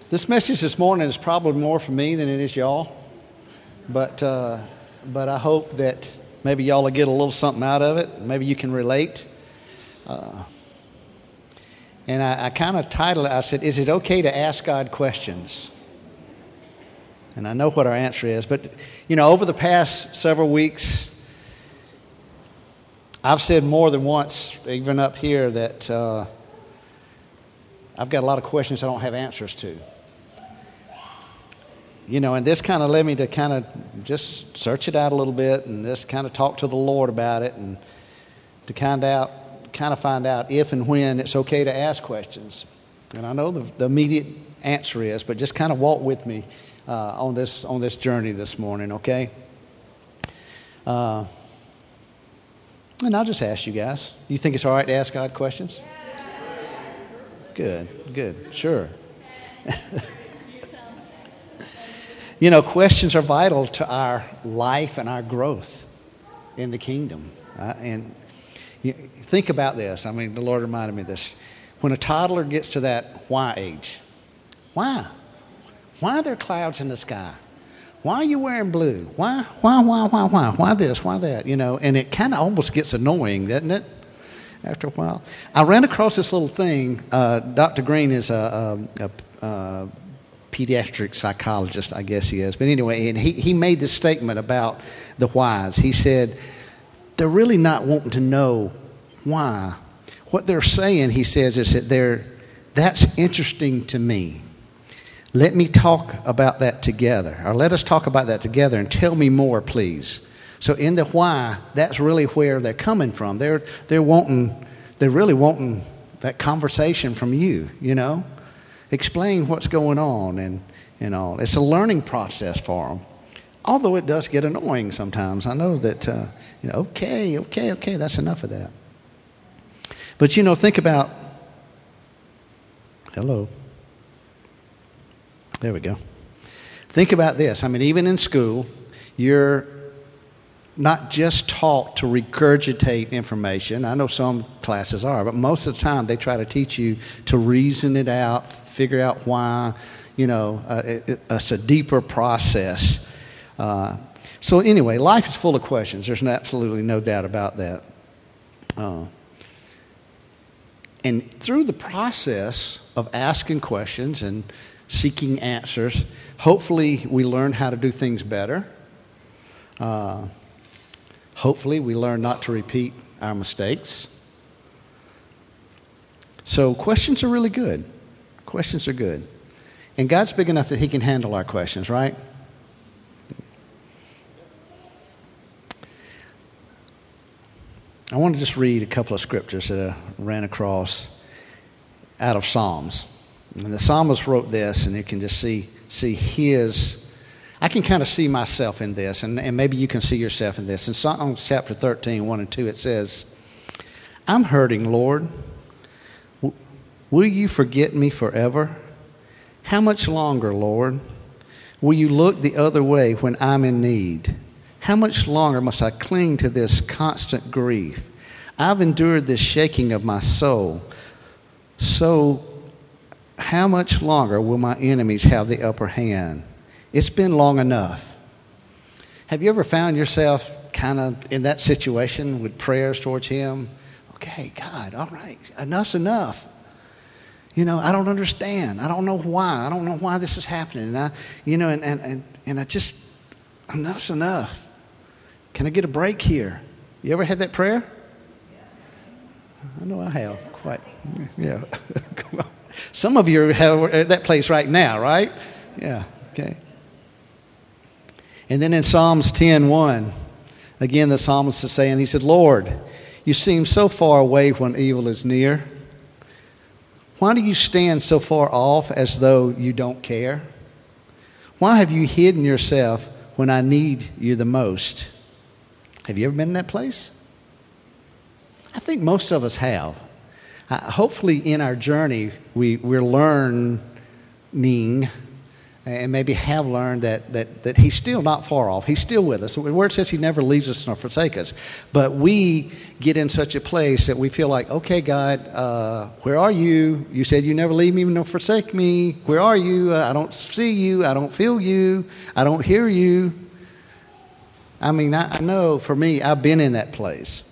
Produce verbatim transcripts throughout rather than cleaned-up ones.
This message this morning is probably more for me than it is y'all, but uh, but I hope that maybe y'all will get a little something out of it. Maybe you can relate. Uh, and I, I kind of titled it, I said, is it okay to ask God questions? And I know what our answer is, but you know, over the past several weeks, I've said more than once, even up here, that uh, I've got a lot of questions I don't have answers to. You know, and this kind of led me to kind of just search it out a little bit and just kind of talk to the Lord about it and to kind of out, kind of find out if and when it's okay to ask questions. And I know the, the immediate answer is, but just kind of walk with me uh, on this on this journey this morning, okay? Uh, and I'll just ask you guys. You think it's all right to ask God questions? Good, good, sure. You know, questions are vital to our life and our growth in the kingdom. Uh, and you, think about this. I mean, the Lord reminded me of this. When a toddler gets to that why age, why? Why are there clouds in the sky? Why are you wearing blue? Why, why, why, why, why? Why this, why that? You know, and it kind of almost gets annoying, doesn't it? After a while. I ran across this little thing. Uh, Doctor Green is a... a, a, a pediatric psychologist, I guess he is. But anyway, and he, he made this statement about the whys. He said, they're really not wanting to know why. What they're saying, he says, is that they're, that's interesting to me. Let me talk about that together. Or let us talk about that together and tell me more, please. So in the why, that's really where they're coming from. They're, they're wanting, they're really wanting that conversation from you, you know. Explain what's going on and, and all. It's a learning process for them. Although it does get annoying sometimes. I know that, uh, you know, okay, okay, okay, that's enough of that. But, you know, think about, hello. There we go. Think about this. I mean, even in school, you're not just taught to regurgitate information. I know some classes are, but most of the time they try to teach you to reason it out, figure out why, you know, uh, it, it, it's a deeper process. Uh, so anyway, life is full of questions. There's absolutely no doubt about that. Uh, and through the process of asking questions and seeking answers, hopefully we learn how to do things better. Uh, hopefully we learn not to repeat our mistakes. So questions are really good. Questions are good. And God's big enough that he can handle our questions, right? I want to just read a couple of scriptures that I ran across out of Psalms. And the psalmist wrote this, and you can just see see his... I can kind of see myself in this, and, and maybe you can see yourself in this. In Psalms chapter thirteen, one and two, it says, I'm hurting, Lord. Will you forget me forever? How much longer, Lord? Will you look the other way when I'm in need? How much longer must I cling to this constant grief? I've endured this shaking of my soul. So how much longer will my enemies have the upper hand? It's been long enough. Have you ever found yourself kind of in that situation with prayers towards him? Okay, God, all right, enough's enough. You know, I don't understand. I don't know why. I don't know why this is happening. And I, you know, and, and, and, and I just, enough's enough. Can I get a break here? You ever had that prayer? I know I have, quite, yeah. Some of you are at that place right now, right? Yeah, okay. And then in Psalms ten one, again the psalmist is saying, he said, Lord, you seem so far away when evil is near. Why do you stand so far off as though you don't care? Why have you hidden yourself when I need you the most? Have you ever been in that place? I think most of us have. Uh, hopefully in our journey, we, we're learning and maybe have learned that, that, that he's still not far off. He's still with us. The word says he never leaves us nor forsakes us. But we get in such a place that we feel like, okay, God, uh, where are you? You said you never leave me nor forsake me. Where are you? Uh, I don't see you. I don't feel you. I don't hear you. I mean, I, I know for me, I've been in that place.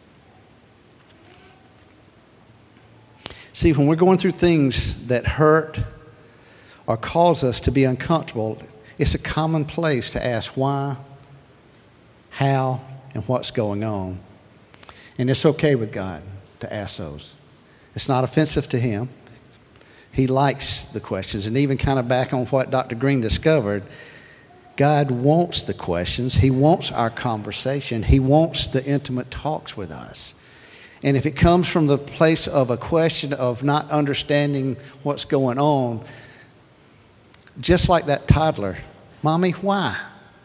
See, when we're going through things that hurt or cause us to be uncomfortable, it's a common place to ask why, how, and what's going on. And it's okay with God to ask those. It's not offensive to him. He likes the questions. And even kind of back on what Doctor Green discovered, God wants the questions. He wants our conversation. He wants the intimate talks with us. And if it comes from the place of a question of not understanding what's going on, just like that toddler, Mommy, why?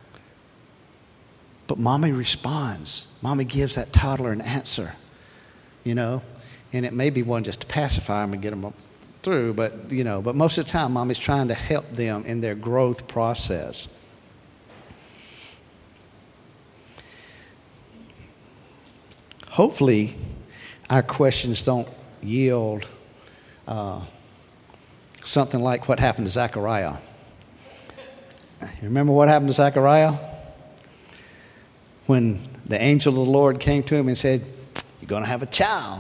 But Mommy responds. Mommy gives that toddler an answer, you know. And it may be one just to pacify them and get them through, but, you know, but most of the time, Mommy's trying to help them in their growth process. Hopefully, our questions don't yield uh, something like what happened to Zechariah. You remember what happened to Zechariah? When the angel of the Lord came to him and said, you're going to have a child.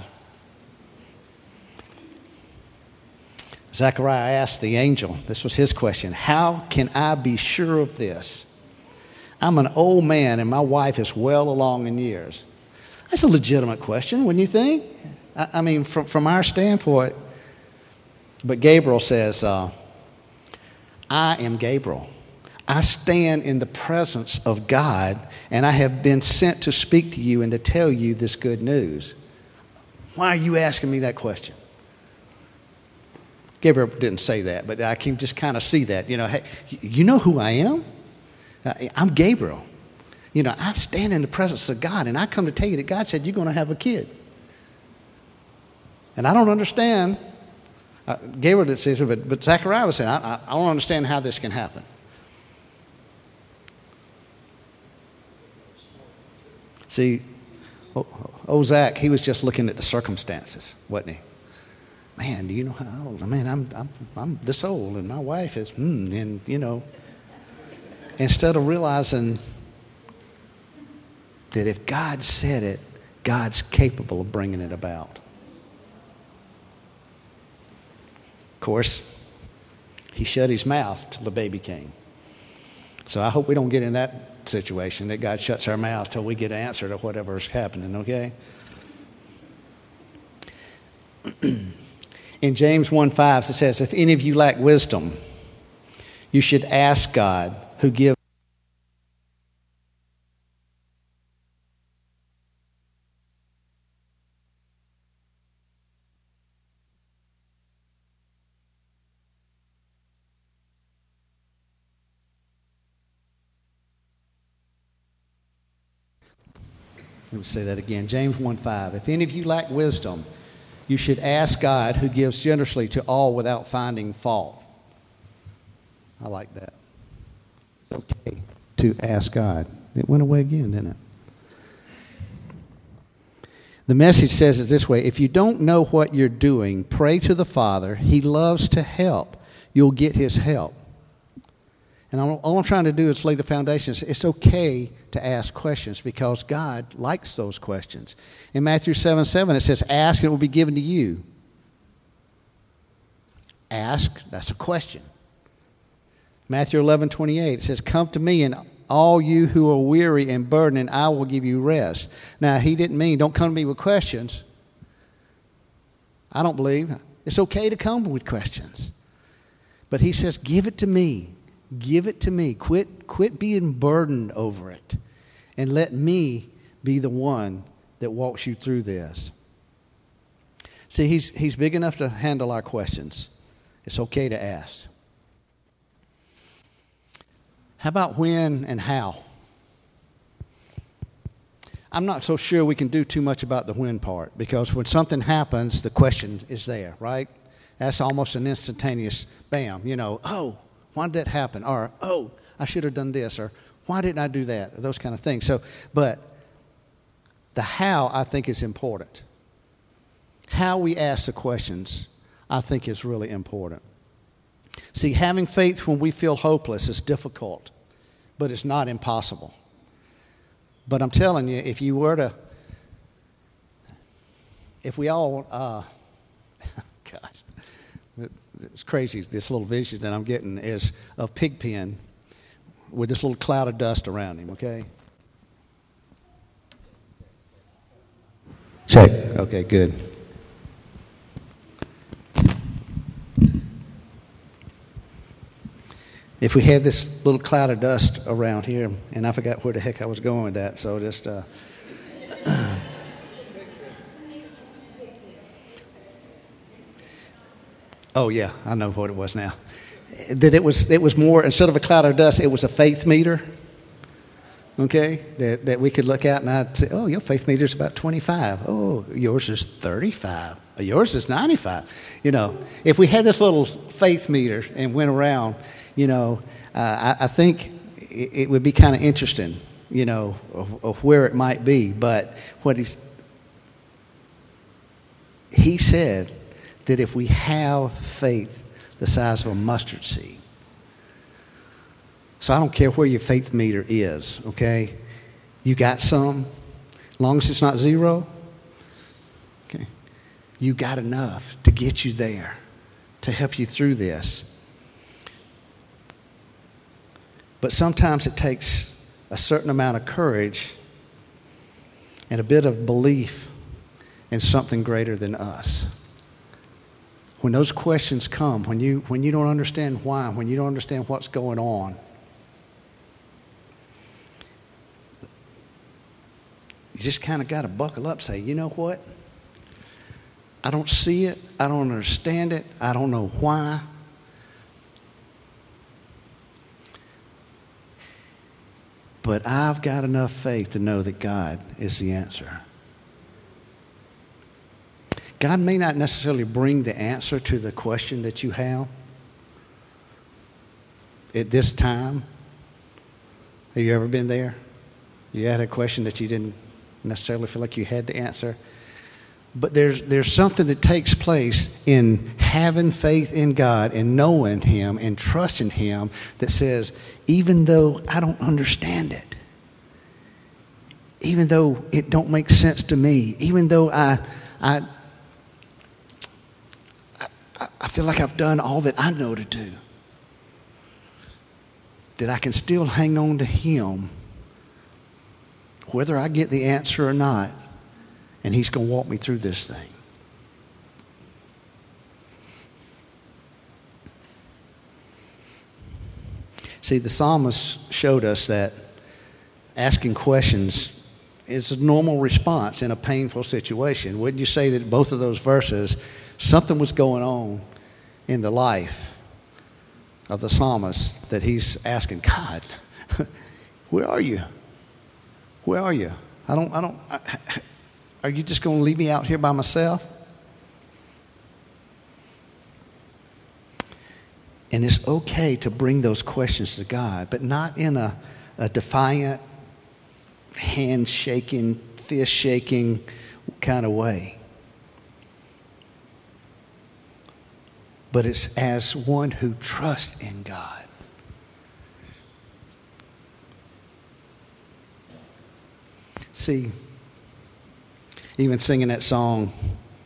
Zechariah asked the angel, this was his question, how can I be sure of this? I'm an old man and my wife is well along in years. That's a legitimate question, wouldn't you think? I, I mean, from, from our standpoint. But Gabriel says, uh, I am Gabriel. I stand in the presence of God, and I have been sent to speak to you and to tell you this good news. Why are you asking me that question? Gabriel didn't say that, but I can just kind of see that. You know, hey, you know who I am? I'm Gabriel. You know, I stand in the presence of God, and I come to tell you that God said you're going to have a kid. And I don't understand. Uh, Gabriel didn't say so, but, but Zechariah was saying, I, I, I don't understand how this can happen. See, oh, oh, Zach, he was just looking at the circumstances, wasn't he? Man, do you know how old? I mean, I'm I'm I'm this old, and my wife is, hmm, and you know. Instead of realizing that if God said it, God's capable of bringing it about. Of course, he shut his mouth till the baby came. So I hope we don't get in that situation, that God shuts our mouth till we get an answer to whatever's happening, okay? In James one five, it says, if any of you lack wisdom, you should ask God, who gives Let me say that again. James one five. If any of you lack wisdom, you should ask God, who gives generously to all without finding fault. I like that. It's okay to ask God. It went away again, didn't it? The Message says it this way. If you don't know what you're doing, pray to the Father. He loves to help. You'll get his help. And all I'm trying to do is lay the foundations. It's okay to ask questions because God likes those questions. In Matthew seven seven, it says, ask and it will be given to you. Ask, that's a question. Matthew eleven twenty-eight, it says, come to me and all you who are weary and burdened, and I will give you rest. Now, he didn't mean don't come to me with questions. I don't believe. It's okay to come with questions. But he says, give it to me. Give it to me. Quit, quit being burdened over it. And let me be the one that walks you through this. See, he's, he's big enough to handle our questions. It's okay to ask. How about when and how? I'm not so sure we can do too much about the when part, because when something happens, the question is there, right? That's almost an instantaneous bam, you know, oh, Why did that happen? Or, oh, I should have done this. Or, why didn't I do that? Or those kind of things. So, but the how, I think, is important. How we ask the questions, I think, is really important. See, having faith when we feel hopeless is difficult, but it's not impossible. But I'm telling you, if you were to, if we all, uh, gosh, it's crazy, this little vision that I'm getting is of Pigpen with this little cloud of dust around him, okay? Check. Okay, good. If we had this little cloud of dust around here, and I forgot where the heck I was going with that, so just, uh, oh yeah, I know what it was now. That it was, it was more, instead of a cloud of dust, it was a faith meter, okay, that, that we could look at and I'd say, oh, your faith meter is about twenty-five. Oh, yours is thirty-five. Yours is ninety-five. You know, if we had this little faith meter and went around, you know, uh, I, I think it, it would be kind of interesting, you know, of, of where it might be. But what he's, he said that if we have faith the size of a mustard seed, so I don't care where your faith meter is, okay? You got some, as long as it's not zero, okay? You got enough to get you there, to help you through this. But sometimes it takes a certain amount of courage and a bit of belief in something greater than us. When those questions come, when you when you don't understand why, when you don't understand what's going on, you just kind of got to buckle up, say, you know what? I don't see it. I don't understand it. I don't know why. But I've got enough faith to know that God is the answer. God may not necessarily bring the answer to the question that you have at this time. Have you ever been there? You had a question that you didn't necessarily feel like you had to answer. But there's there's something that takes place in having faith in God and knowing Him and trusting Him that says, even though I don't understand it, even though it don't make sense to me, even though I I I, I feel like I've done all that I know to do, that I can still hang on to Him, whether I get the answer or not. And He's going to walk me through this thing. See, the psalmist showed us that asking questions is a normal response in a painful situation. Wouldn't you say that both of those verses, something was going on in the life of the psalmist that he's asking, God, where are you? Where are you? I don't, I don't, I, Are you just going to leave me out here by myself? And it's okay to bring those questions to God, but not in a, a defiant, hand-shaking, fist-shaking kind of way. But it's as one who trusts in God. See, even singing that song,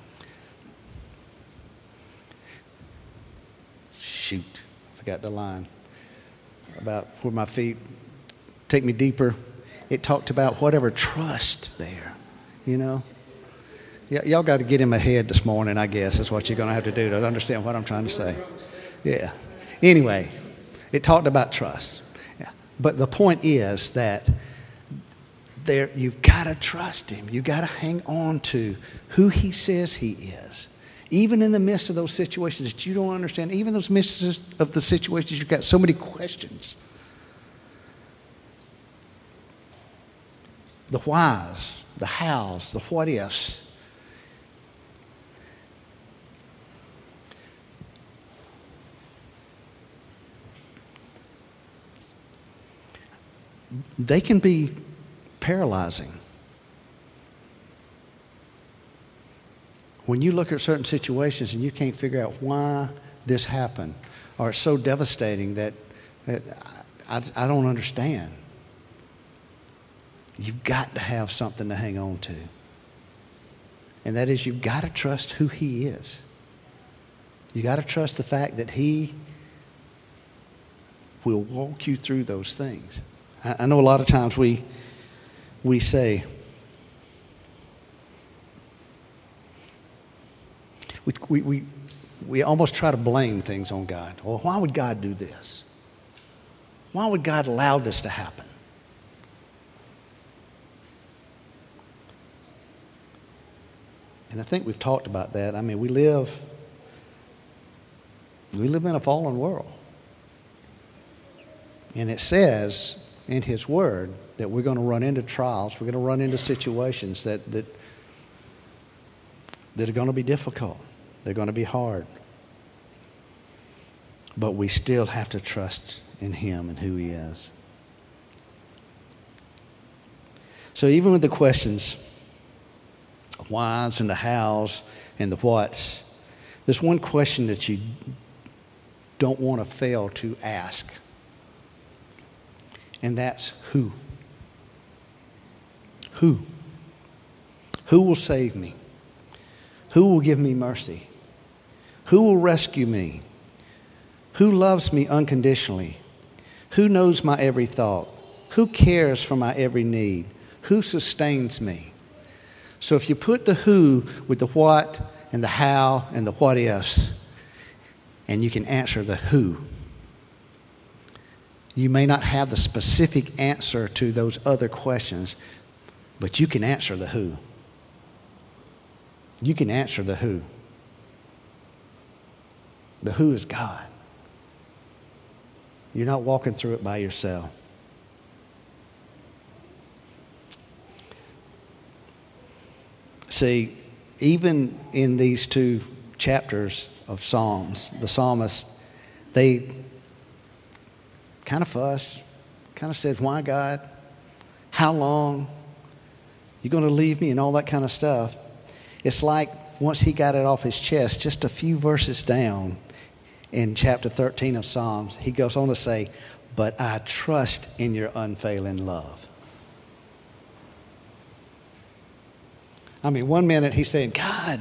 shoot, I forgot the line, about where my feet take me deeper. It talked about whatever trust there, you know. Y- y'all got to get in my head this morning, I guess, is what you're going to have to do to understand what I'm trying to say. Yeah. Anyway, it talked about trust. Yeah. But the point is that there, you've got to trust Him. You've got to hang on to who He says He is. Even in the midst of those situations that you don't understand, even those midst of the situations you've got so many questions. The whys, the hows, the what ifs. they can be paralyzing. When you look at certain situations and you can't figure out why this happened, or it's so devastating that, that I, I don't understand, you've got to have something to hang on to. And that is, you've got to trust who He is. You've got to trust the fact that He will walk you through those things. I, I know a lot of times we we say, We, we, we, we almost try to blame things on God. Well, why would God do this? Why would God allow this to happen? And I think we've talked about that. I mean, we live, we live in a fallen world. And it says in His Word that we're going to run into trials. We're going to run into situations that, that, that are going to be difficult. They're going to be hard. But we still have to trust in Him and who He is. So even with the questions, the whys and the hows and the whats, there's one question that you don't want to fail to ask. And that's who? Who? Who will save me? Who will give me mercy? Who will rescue me? Who loves me unconditionally? Who knows my every thought? Who cares for my every need? Who sustains me? So if you put the who with the what and the how and the what ifs, and you can answer the who, you may not have the specific answer to those other questions, but you can answer the who. You can answer the who. The who is God. You're not walking through it by yourself. See, even in these two chapters of Psalms, the psalmist, they kind of fussed, kind of said, why God? How long? You going to leave me? And all that kind of stuff. It's like once he got it off his chest, just a few verses down in chapter thirteen of Psalms, he goes on to say, but I trust in your unfailing love. I mean, one minute he's saying, God,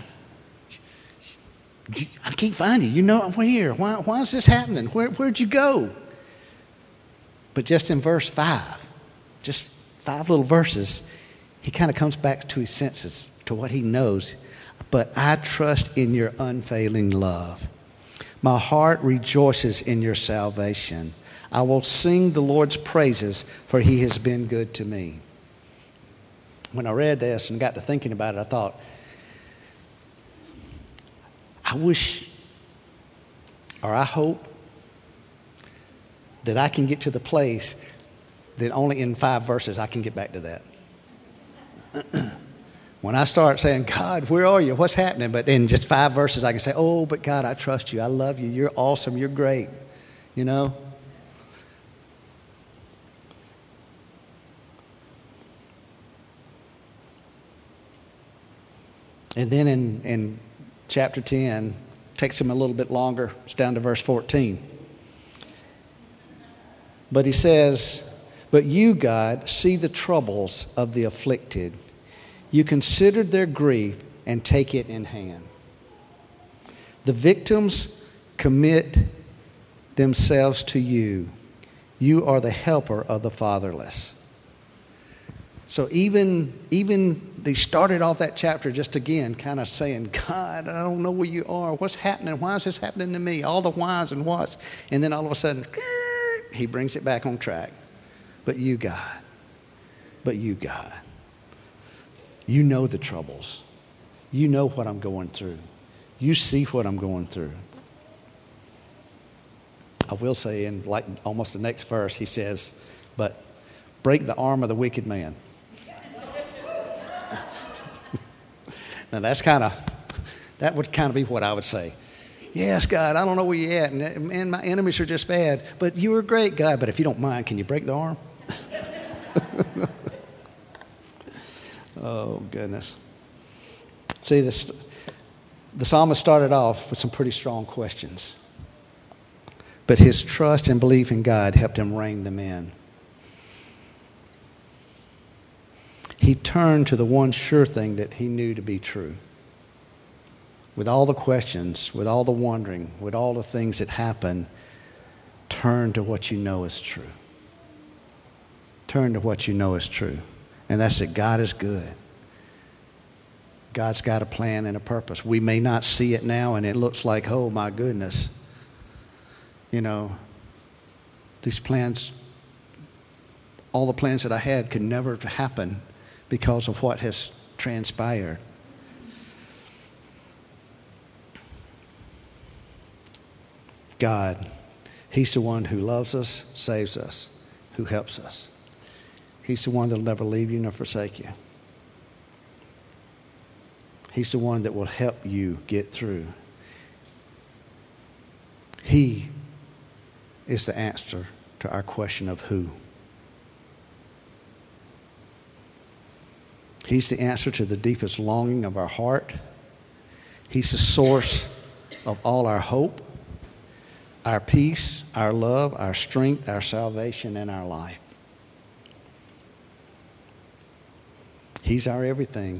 I can't find you. You know I'm here. Why, why is this happening? Where, where'd you go? But just in verse five, just five little verses, he kind of comes back to his senses, to what he knows. But I trust in your unfailing love. My heart rejoices in your salvation. I will sing the Lord's praises, for he has been good to me. When I read this and got to thinking about it, I thought, I wish, or I hope, that I can get to the place that only in five verses I can get back to that. When I start saying, God, where are you? What's happening? But in just five verses, I can say, oh, but God, I trust you. I love you. You're awesome. You're great. You know? And then in, in chapter ten, takes him a little bit longer. It's down to verse fourteen. But he says, but you, God, see the troubles of the afflicted. You considered their grief and take it in hand. The victims commit themselves to you. You are the helper of the fatherless. So even, even they started off that chapter just again kind of saying, God, I don't know where you are. What's happening? Why is this happening to me? All the whys and whats. And then all of a sudden, he brings it back on track. But you, God. But you, God. You know the troubles. You know what I'm going through. You see what I'm going through. I will say in like almost the next verse, he says, but break the arm of the wicked man. Now that's kind of, that would kind of be what I would say. Yes, God, I don't know where you're at, and, and my enemies are just bad, but you are great, God. But if you don't mind, can you break the arm? Oh, goodness. See, this, the psalmist started off with some pretty strong questions. But his trust and belief in God helped him rein them in. He turned to the one sure thing that he knew to be true. With all the questions, with all the wondering, with all the things that happen, turn to what you know is true. Turn to what you know is true. And that's that God is good. God's got a plan and a purpose. We may not see it now, and it looks like, oh my goodness. You know, these plans, all the plans that I had could never happen because of what has transpired. God, He's the one who loves us, saves us, who helps us. He's the one that will never leave you nor forsake you. He's the one that will help you get through. He is the answer to our question of who. He's the answer to the deepest longing of our heart. He's the source of all our hope, our peace, our love, our strength, our salvation, and our life. He's our everything.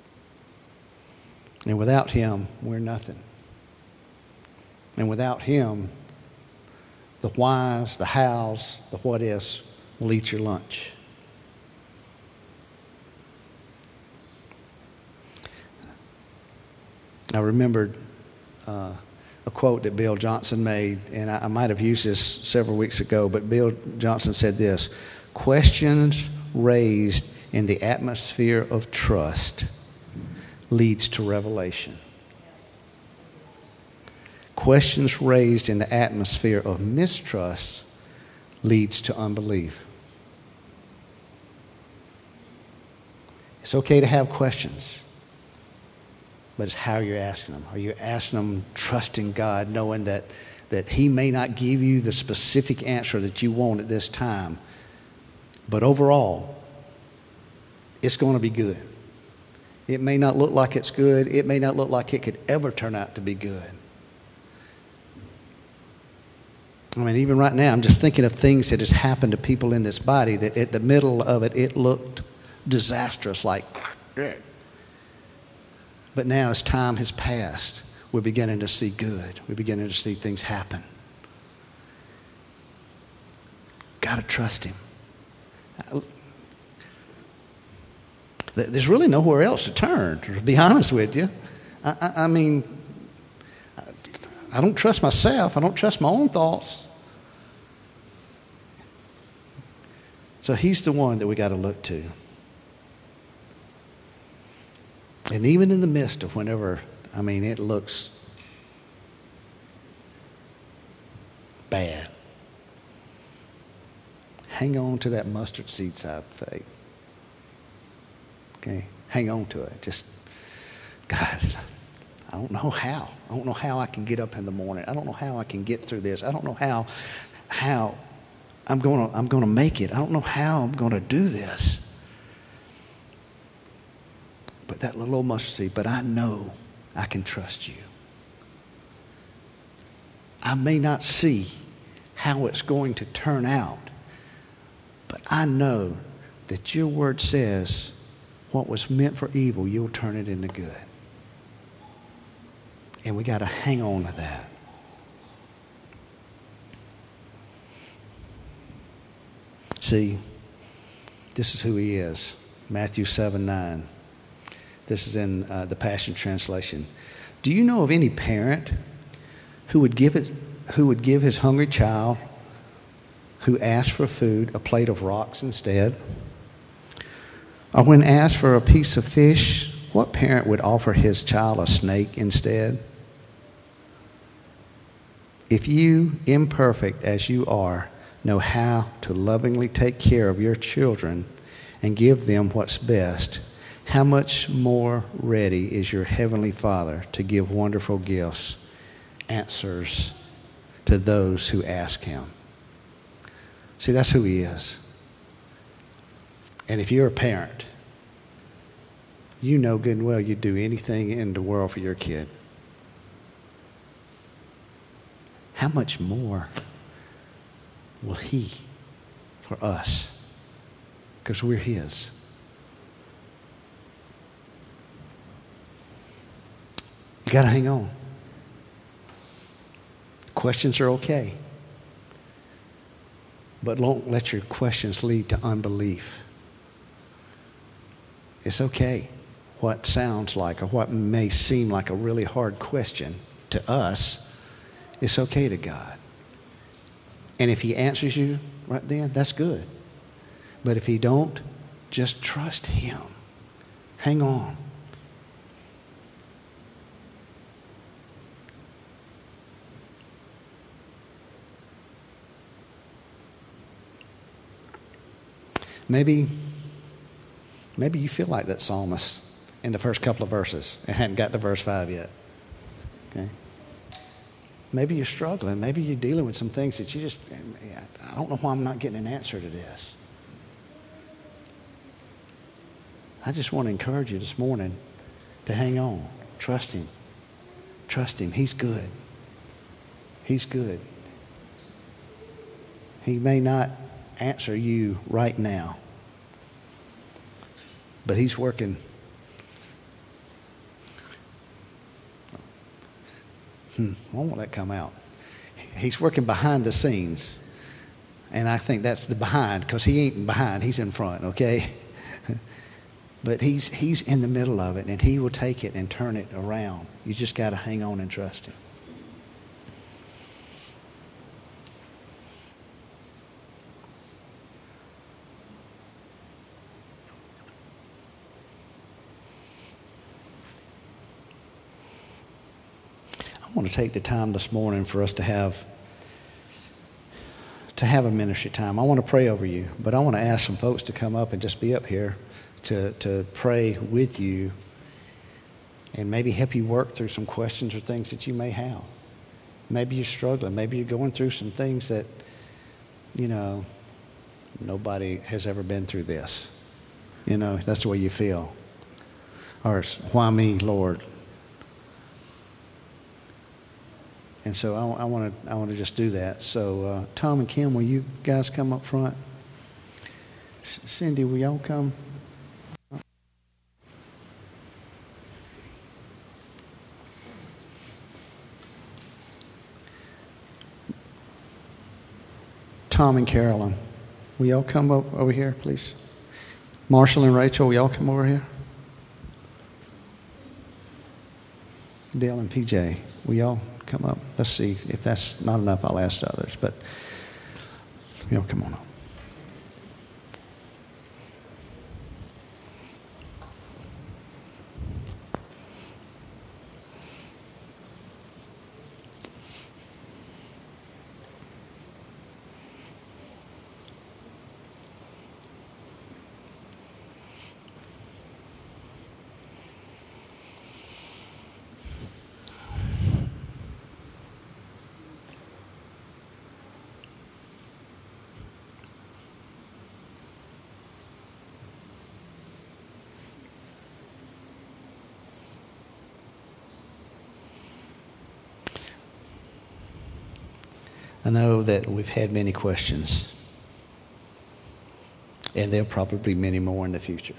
And without Him, we're nothing. And without Him, the whys, the hows, the what ifs will eat your lunch. I remembered uh, a quote that Bill Johnson made, and I, I might have used this several weeks ago, but Bill Johnson said this: questions raised in the atmosphere of trust leads to revelation. Questions raised in the atmosphere of mistrust leads to unbelief. It's okay to have questions, but it's how you're asking them. Are you asking them trusting God, knowing that, that He may not give you the specific answer that you want at this time, but overall, it's going to be good. It may not look like it's good. It may not look like it could ever turn out to be good. I mean, even right now, I'm just thinking of things that has happened to people in this body that at the middle of it, it looked disastrous, like, but now as time has passed, we're beginning to see good. We're beginning to see things happen. Got to trust Him. There's really nowhere else to turn, to be honest with you. I, I, I mean, I don't trust myself. I don't trust my own thoughts. So He's the one that we got to look to. And even in the midst of whenever, I mean, it looks bad, hang on to that mustard seed side faith. Okay, hang on to it. Just, God, I don't know how. I don't know how I can get up in the morning. I don't know how I can get through this. I don't know how, how I'm going to, I'm going to make it. I don't know how I'm going to do this. But that little old mustard seed, but I know I can trust You. I may not see how it's going to turn out, but I know that Your word says what was meant for evil, You'll turn it into good. And we got to hang on to that. See, this is who He is. Matthew seven nine. This is in uh, the Passion Translation. Do you know of any parent who would give it, who would give his hungry child who asked for food a plate of rocks instead? Or when asked for a piece of fish, what parent would offer his child a snake instead? If you, imperfect as you are, know how to lovingly take care of your children and give them what's best, how much more ready is your Heavenly Father to give wonderful gifts, answers to those who ask Him? See, that's who He is. And if you're a parent, you know good and well you'd do anything in the world for your kid. How much more will he for us? Because we're his. You got to hang on. Questions are okay. But don't let your questions lead to unbelief. It's okay what sounds like or what may seem like a really hard question to us. It's okay to God. And if he answers you right then, that's good. But if he don't, just trust him. Hang on. Maybe, maybe you feel like that psalmist in the first couple of verses and hadn't got to verse five yet. Okay? Maybe you're struggling. Maybe you're dealing with some things that you just, I don't know why I'm not getting an answer to this. I just want to encourage you this morning to hang on. Trust him. Trust him. He's good. He's good. He may not answer you right now, but he's working. Hmm, why won't that come out? He's working behind the scenes. And I think that's the behind, because he ain't behind, he's in front, okay? But he's he's in the middle of it, and he will take it and turn it around. You just got to hang on and trust him. I want to take the time this morning for us to have to have a ministry time. I want to pray over you, but I want to ask some folks to come up and just be up here to, to pray with you and maybe help you work through some questions or things that you may have. Maybe you're struggling. Maybe you're going through some things that, you know, nobody has ever been through this. You know, that's the way you feel. Or it's, why me, Lord? And so I, I want to I want to just do that. So uh, Tom and Kim, will you guys come up front? C- Cindy, will y'all come? Tom and Carolyn, will y'all come up over here, please? Marshall and Rachel, will y'all come over here? Dale and P J, will y'all come up? Let's see. If that's not enough, I'll ask the others. But y'all come on up. I know that we've had many questions, and there'll probably be many more in the future.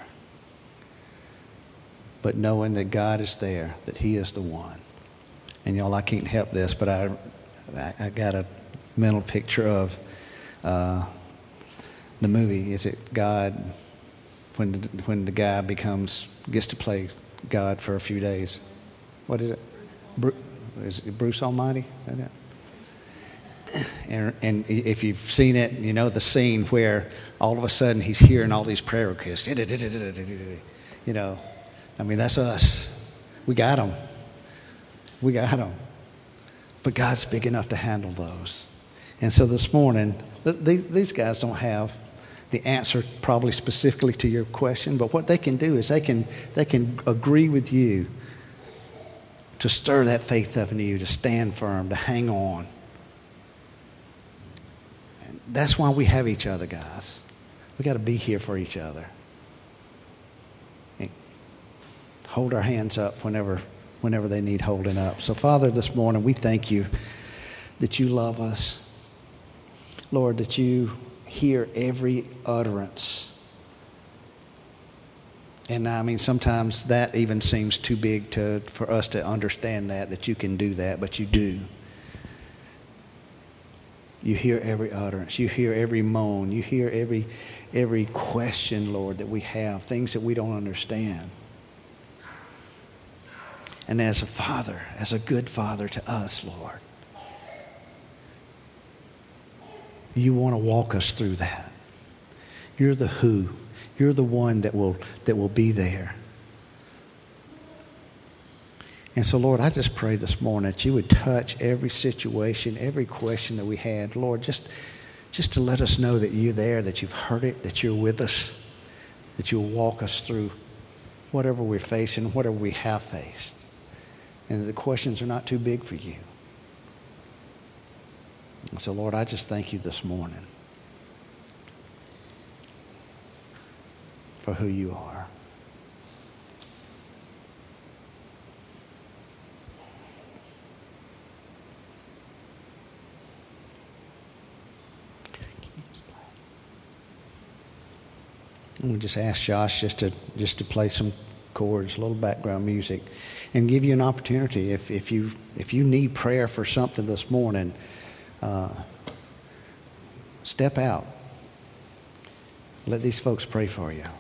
But knowing that God is there, that he is the one. And y'all, I can't help this, but I I got a mental picture of uh, the movie. Is it God, when the, when the guy becomes, gets to play God for a few days? What is it? Bruce, is it Bruce Almighty? Is that it? And, and if you've seen it, you know the scene where all of a sudden he's hearing all these prayer requests. You know, I mean, that's us. We got them. We got them. But God's big enough to handle those. And so this morning, these guys don't have the answer probably specifically to your question, but what they can do is they can they can agree with you to stir that faith up in you, to stand firm, to hang on. That's why we have each other, guys. We got to be here for each other. hold our hands up whenever, whenever they need holding up. So, Father, this morning we thank you that you love us. Lord, that you hear every utterance. And I mean, sometimes that even seems too big to, for us to understand that, that you can do that, but you do. You hear every utterance. You hear every moan. You hear every, every question, Lord, that we have, things that we don't understand. And as a father, as a good father to us, Lord, you want to walk us through that. You're the who. You're the one that will that will be there. And so, Lord, I just pray this morning that you would touch every situation, every question that we had. Lord, just, just to let us know that you're there, that you've heard it, that you're with us, that you'll walk us through whatever we're facing, whatever we have faced. And the questions are not too big for you. And so, Lord, I just thank you this morning for who you are. And we just ask Josh just to just to play some chords, a little background music, and give you an opportunity if if you if you need prayer for something this morning. Uh, step out. Let these folks pray for you.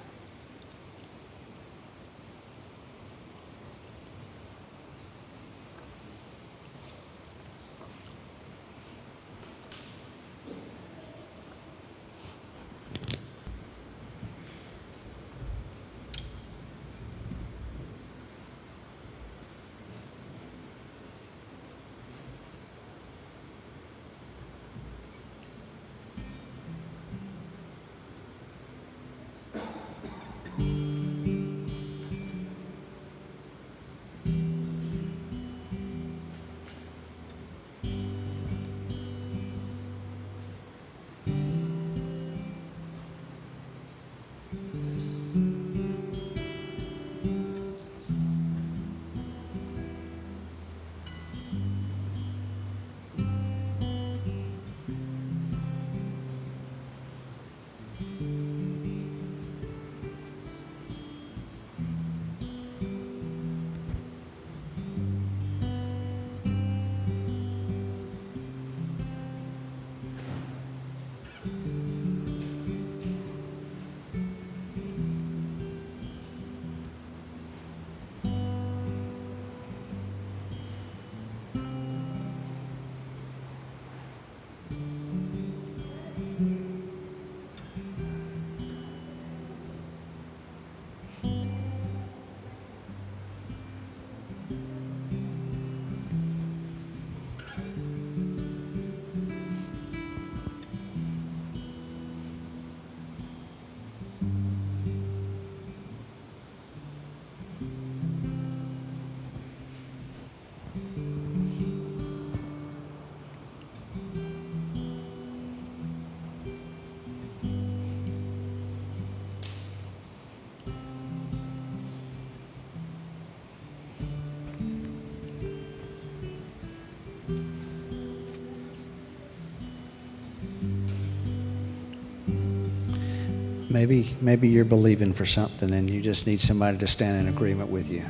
Maybe, maybe you're believing for something and you just need somebody to stand in agreement with you.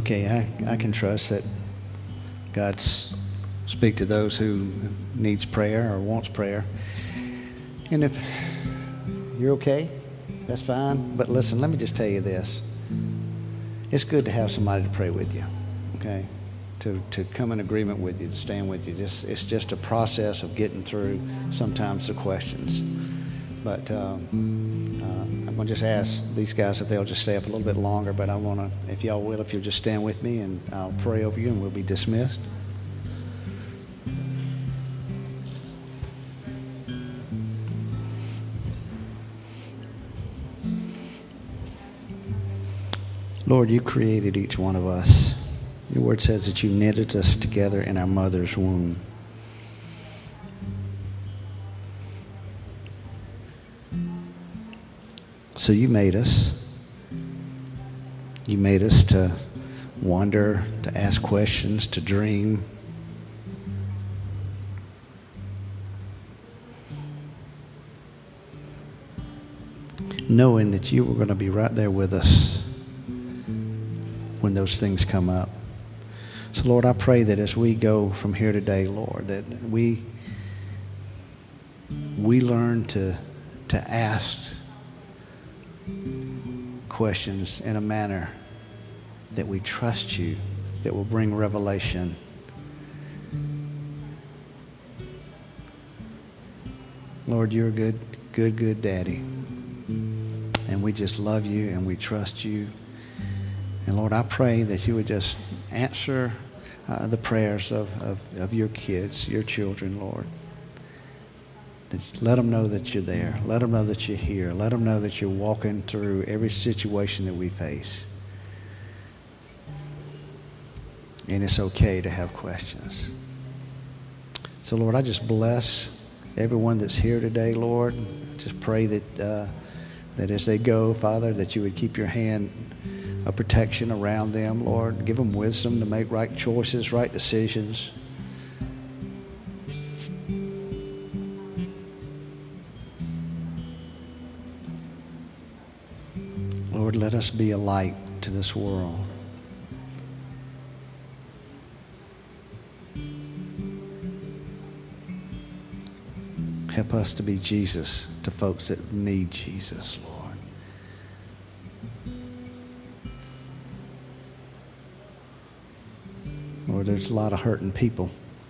Okay, I, I can trust that God's speak to those who needs prayer or wants prayer. And if you're okay, that's fine. But listen, let me just tell you this. It's good to have somebody to pray with you, okay? To to come in agreement with you, to stand with you. Just, it's just a process of getting through sometimes the questions. But um, uh, I'm going to just ask these guys if they'll just stay up a little bit longer. But I want to, if y'all will, if you'll just stand with me and I'll pray over you and we'll be dismissed. Lord, you created each one of us. Your word says that you knitted us together in our mother's womb. So you made us. You made us to wonder, to ask questions, to dream. Knowing that you were going to be right there with us when those things come up. So, Lord, I pray that as we go from here today, Lord, that we we learn to to ask questions in a manner that we trust you, that will bring revelation. Lord, you're a good, good, good daddy. And we just love you and we trust you. And Lord, I pray that you would just answer uh, the prayers of, of, of your kids, your children, Lord. That let them know that you're there. Let them know that you're here. Let them know that you're walking through every situation that we face. And it's okay to have questions. So, Lord, I just bless everyone that's here today, Lord. I just pray that uh, that as they go, Father, that you would keep your hand of protection around them, Lord. Give them wisdom to make right choices, right decisions. Lord, let us be a light to this world. Help us to be Jesus to folks that need Jesus, Lord. Lord, there's a lot of hurting people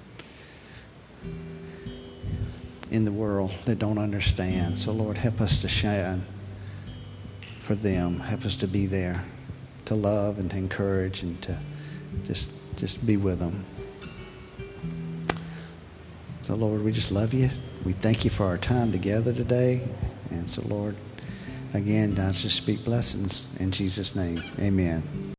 in the world that don't understand. So, Lord, help us to shine for them. Help us to be there, to love and to encourage and to just, just be with them. So, Lord, we just love you. We thank you for our time together today. And so, Lord, again, I just speak blessings in Jesus' name. Amen.